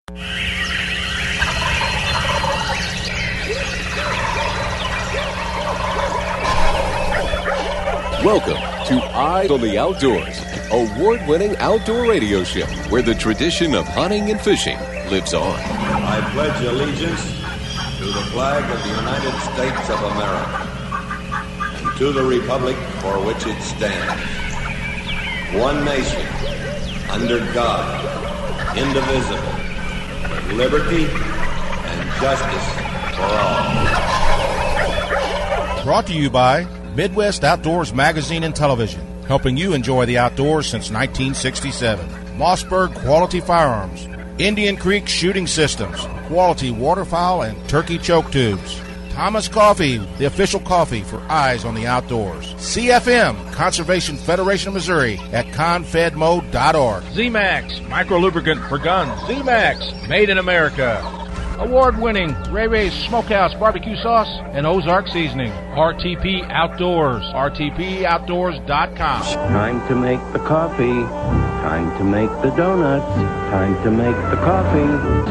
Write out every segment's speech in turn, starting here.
Welcome to Eyes on the Outdoors, award-winning outdoor radio show where the tradition of hunting and fishing lives on. I pledge allegiance to the flag of the United States of America and to the republic for which it stands, one nation, under God, indivisible, with liberty and justice for all. Brought to you by Midwest Outdoors Magazine and Television, helping you enjoy the outdoors since 1967. Mossberg Quality Firearms, Indian Creek Shooting Systems, quality waterfowl and turkey choke tubes. Thomas Coffee, the official coffee for Eyes on the Outdoors. CFM, Conservation Federation of Missouri at confedmo.org. Z-Max, micro lubricant for guns. Z-Max, made in America. Award-winning Ray Ray's Smokehouse Barbecue Sauce and Ozark Seasoning. RTP Outdoors. RTPOutdoors.com. Time to make the coffee. Time to make the donuts. Time to make the coffee.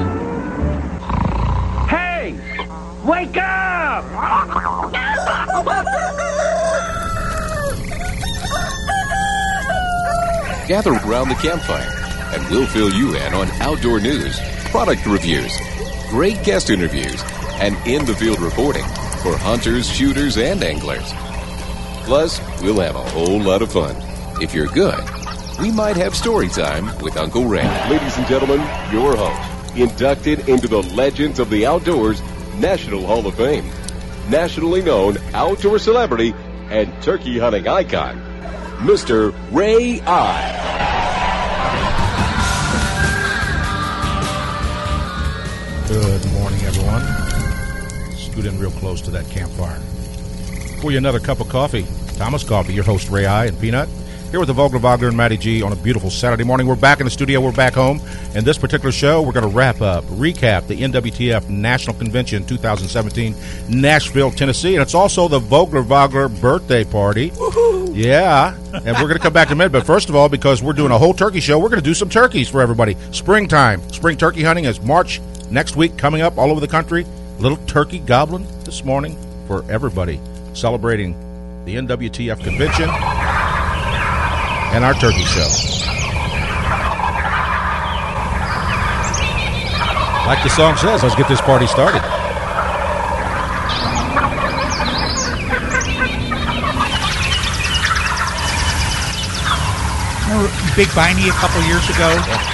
Hey! Wake up! Gather around the campfire, and we'll fill you in on outdoor news, product reviews, great guest interviews, and in-the-field reporting for hunters, shooters, and anglers. Plus, we'll have a whole lot of fun. If you're good, we might have story time with Uncle Ray. Ladies and gentlemen, your host, inducted into the Legends of the Outdoors National Hall of Fame, nationally known outdoor celebrity and turkey hunting icon, Mr. Ray I. Good morning, everyone. Scoot in real close to that campfire. Pour you another cup of coffee. Thomas Coffee, your host, Ray I and Peanut. Here with the Vogler Vogler and Matty G on a beautiful Saturday morning. We're back in the studio. We're back home. In this particular show, we're going to recap the NWTF National Convention 2017, Nashville, Tennessee. And it's also the Vogler Vogler birthday party. Woohoo! Yeah. And we're going to come back in a minute. But first of all, because we're doing a whole turkey show, we're going to do some turkeys for everybody. Springtime. Spring turkey hunting is March next week coming up all over the country. Little turkey gobbling this morning for everybody celebrating the NWTF convention and our turkey show. Like the song says, let's get this party started. Remember Big Biney a couple years ago?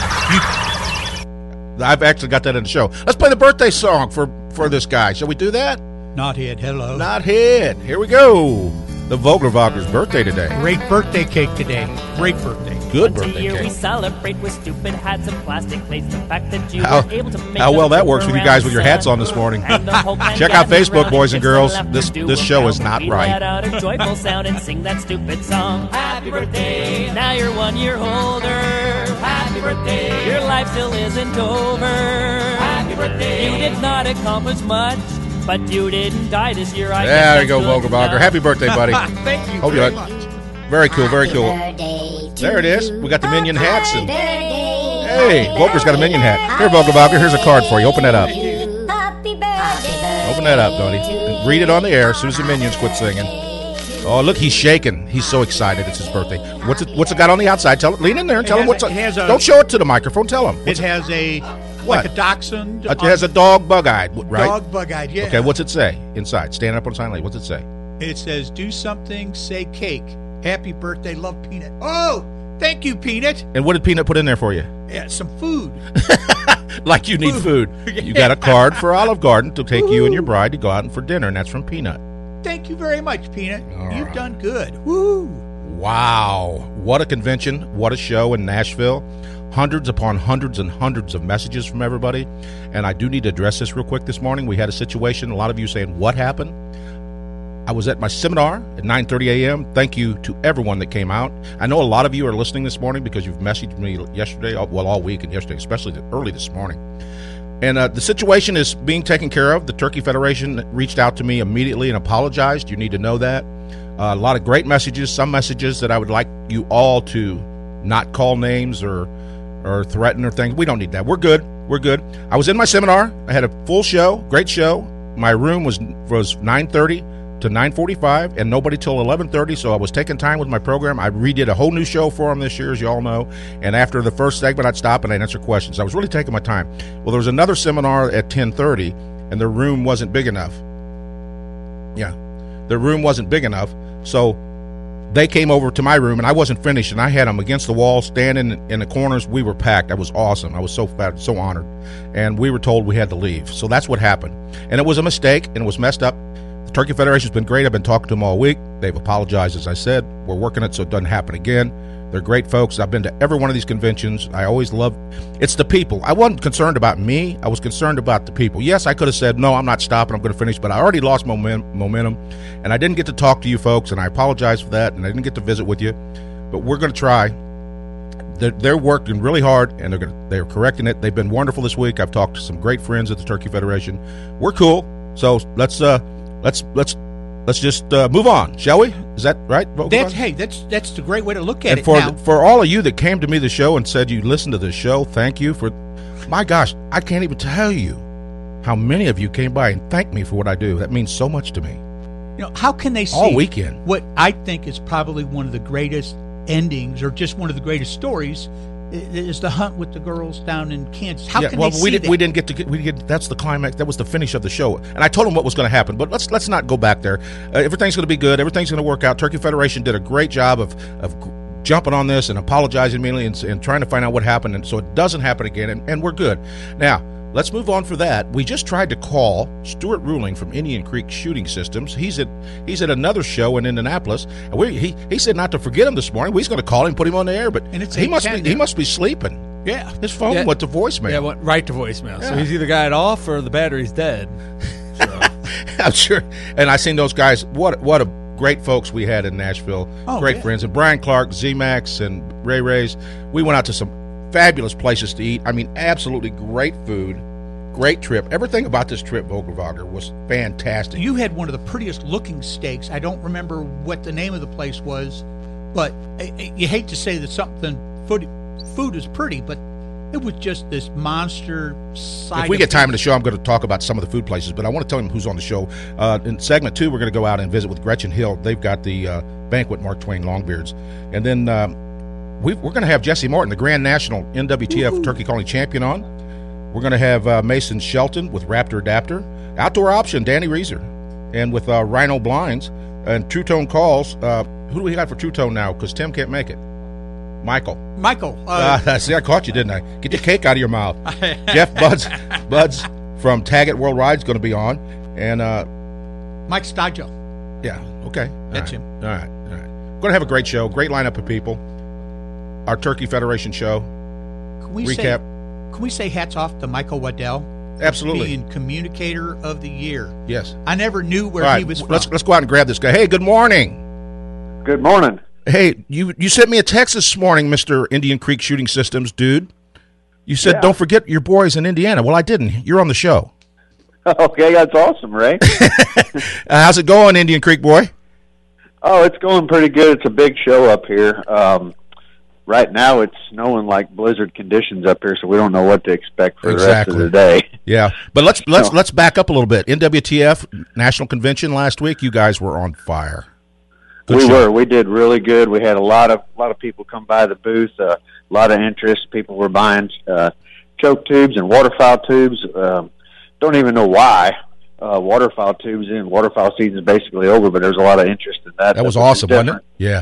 I've actually got that in the show. Let's play the birthday song for this guy. Shall we do that? Knothead, hello. Knothead. Here we go. The Vogler Vogler's birthday today. Great birthday cake today. Great birthday. Good Once birthday a year cake. we celebrate with stupid hats and plastic plates. The fact that you were able to make How well that works trip with you around guys with your the hats sun. on this morning. And the whole clan Check out gathered Facebook, around boys and just girls. laugh This and do show a is not we right. let out a joyful sound and sing that stupid song. Happy birthday, now you're 1 year older. Happy birthday, your life still isn't over. Happy birthday, you did not accomplish much, but you didn't die this year. I There guess you go, that's Vogler good Vogler. enough. Happy birthday, buddy. Thank you Hope you very like- much. Very cool, very cool. There it is. We got the Minion hats. And hey, Vogler's got a Minion hat. Here, Vogler Vogler, here's a card for you. Open that up. Open that up, buddy. And read it on the air as soon as the Minions quit singing. Oh, look, he's shaking. He's so excited. It's his birthday. What's it got on the outside? Tell it. Lean in there and tell him what's it has a- Don't show it to the microphone. Tell him. It has like a dachshund. It has a dog bug-eyed, right? Dog bug-eyed, yeah. Okay, what's it say inside? Stand up on sign language. What's it say? It says, do something, say cake. Happy birthday, love Peanut. Oh, thank you, Peanut. And what did Peanut put in there for you? Yeah, some food. Like you need food. You got a card for Olive Garden to take you and your bride to go out for dinner, and that's from Peanut. Thank you very much, Peanut. All You've right. done good. Woo! Wow. What a convention. What a show in Nashville. Hundreds upon hundreds and hundreds of messages from everybody. And I do need to address this real quick this morning. We had a situation, a lot of you saying, what happened? I was at my seminar at 9:30 a.m. Thank you to everyone that came out. I know a lot of you are listening this morning because you've messaged me yesterday, well, all week and yesterday, especially early this morning. And the situation is being taken care of. The Turkey Federation reached out to me immediately and apologized. You need to know that. A lot of great messages, some messages that I would like you all to not call names or threaten or things. We don't need that. We're good. We're good. I was in my seminar. I had a full show, great show. My room was 9:30 to 9:45, and nobody till 11:30, so I was taking time with my program. I redid a whole new show for them this year, as you all know, and after the first segment, I'd stop and I'd answer questions. I was really taking my time. Well, there was another seminar at 10:30, and the room wasn't big enough. Yeah, the room wasn't big enough, so they came over to my room, and I wasn't finished, and I had them against the wall, standing in the corners. We were packed. That was awesome. I was so honored, and we were told we had to leave. So that's what happened, and it was a mistake, and it was messed up. The Turkey Federation's been great. I've been talking to them all week. They've apologized, as I said. We're working it so it doesn't happen again. They're great folks. I've been to every one of these conventions. I always love it's the people. I wasn't concerned about me. I was concerned about the people. Yes, I could have said, no, I'm not stopping. I'm going to finish, but I already lost momentum, and I didn't get to talk to you folks, and I apologize for that, and I didn't get to visit with you, but we're going to try. They're working really hard, and they're correcting it. They've been wonderful this week. I've talked to some great friends at the Turkey Federation. We're cool, so let's just move on, shall we? Is that right? That's the great way to look at it. And for all of you that came to me the show and said you listened to the show, thank you for. My gosh, I can't even tell you how many of you came by and thanked me for what I do. That means so much to me. How can they see all weekend what I think is probably one of the greatest endings, or just one of the greatest stories, is the hunt with the girls down in Kansas. How can they see that? We didn't get. That's the climax. That was the finish of the show, and I told them what was going to happen. But let's not go back there. Everything's going to be good. Everything's going to work out. Turkey Federation did a great job of jumping on this and apologizing immediately and trying to find out what happened, and so it doesn't happen again. And we're good. Now let's move on for that. We just tried to call Stuart Ruling from Indian Creek Shooting Systems. He's at another show in Indianapolis. And he said not to forget him this morning. We're going to call him and put him on the air, but he must be sleeping. Yeah, his phone went to voicemail. Yeah, went right to voicemail. Yeah. So he's either got it off or the battery's dead. So. I'm sure. And I seen those guys. What a great folks we had in Nashville. Great friends. And Brian Clark, Z-Max, and Ray Rays. We went out to some fabulous places to eat. I mean, absolutely great food, great trip. Everything about this trip, Vogelwager, was fantastic. You had one of the prettiest looking steaks. I don't remember what the name of the place was, but you hate to say that something food is pretty, but it was just this monster side. If we get time in the show, I'm going to talk about some of the food places, but I want to tell them who's on the show. In segment 2, we're going to go out and visit with Gretchen Hill. They've got the banquet Mark Twain Longbeards, and then we're going to have Jesse Martin, the Grand National NWTF Turkey Calling Champion, on. We're going to have Mason Shelton with Raptor Adapter, Outdoor Option, Danny Reeser, and with Rhino Blinds, and True Tone Calls. Who do we got for True Tone now? Because Tim can't make it. Michael. See, I caught you, didn't I? Get your cake out of your mouth. Jeff Buds from Taggart Worldwide is going to be on, and Mike Stodjo. Yeah, okay. That's him. All right. We're going to have a great show, great lineup of people. Our Turkey Federation show. Recap. Can we say hats off to Michael Waddell? Absolutely. Being Communicator of the Year. Yes. I never knew where he was from. Let's go out and grab this guy. Hey, good morning. Good morning. Hey, you sent me a text this morning, Mr. Indian Creek Shooting Systems, dude. You said, Don't forget your boys in Indiana. Well, I didn't. You're on the show. Okay, that's awesome, Ray. How's it going, Indian Creek boy? Oh, it's going pretty good. It's a big show up here. Right now, it's snowing like blizzard conditions up here, so we don't know what to expect for the rest of the day. Yeah, but let's back up a little bit. NWTF National Convention last week, you guys were on fire. We were. We did really good. We had a lot of people come by the booth. A lot of interest. People were buying choke tubes and waterfowl tubes. Don't even know why. Waterfowl tubes in waterfowl season is basically over, but there's a lot of interest in that. That was awesome, wasn't it? Yeah.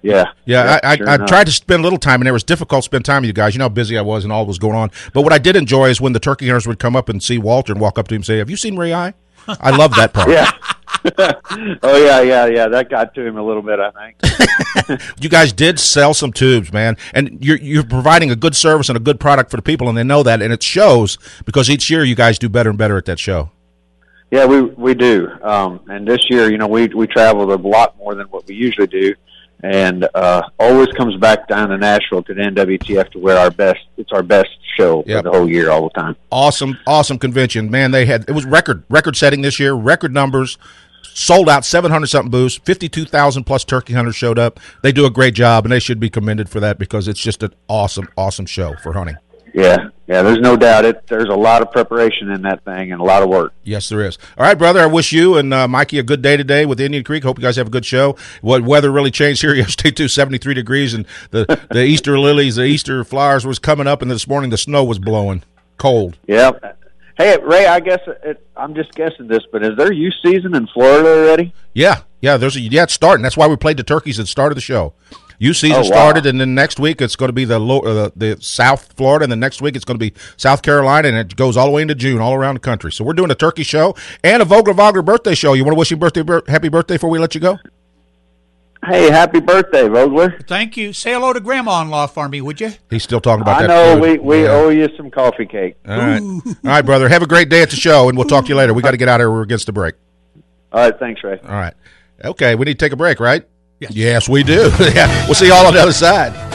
I tried to spend a little time, and it was difficult to spend time with you guys. You know how busy I was and all was going on. But what I did enjoy is when the turkey hunters would come up and see Walter and walk up to him and say, "Have you seen Ray I?" I love that part. Yeah. Oh, yeah. That got to him a little bit, I think. You guys did sell some tubes, man. And you're providing a good service and a good product for the people, and they know that. And it shows because each year you guys do better and better at that show. Yeah, we do. And this year, we traveled a lot more than what we usually do. And always comes back down to Nashville to the NWTF to where it's our best show for the whole year, all the time. Awesome convention, man. It was record setting this year, record numbers, sold out 700-something booths, 52,000 plus turkey hunters showed up. They do a great job, and they should be commended for that because it's just an awesome show for hunting. Yeah, Yeah, there's no doubt there's a lot of preparation in that thing and a lot of work. Yes, there is. All right, brother, I wish you and Mikey a good day today with Indian Creek. Hope you guys have a good show. What weather really changed here yesterday, too, 73 degrees, and the Easter lilies, the Easter flowers was coming up, and this morning the snow was blowing. Cold. Yeah. Hey, Ray, I guess I'm just guessing this, but is there youth season in Florida already? Yeah, it's starting. That's why we played the turkeys at the start of the show. Youth season started, and then next week it's going to be the South Florida, and then next week it's going to be South Carolina, and it goes all the way into June, all around the country. So we're doing a turkey show and a Vogler Wagner birthday show. You want to wish him happy birthday before we let you go? Hey, happy birthday, Vogler. Thank you. Say hello to Grandma-in-law for me, would you? He's still talking about that. I know. We owe you some coffee cake. All right. All right, brother. Have a great day at the show, and we'll talk to you later. We got to get out of here. We're against the break. All right. Thanks, Ray. All right. Okay, we need to take a break, right? Yes. Yes, we do. Yeah. We'll see you all on the other side.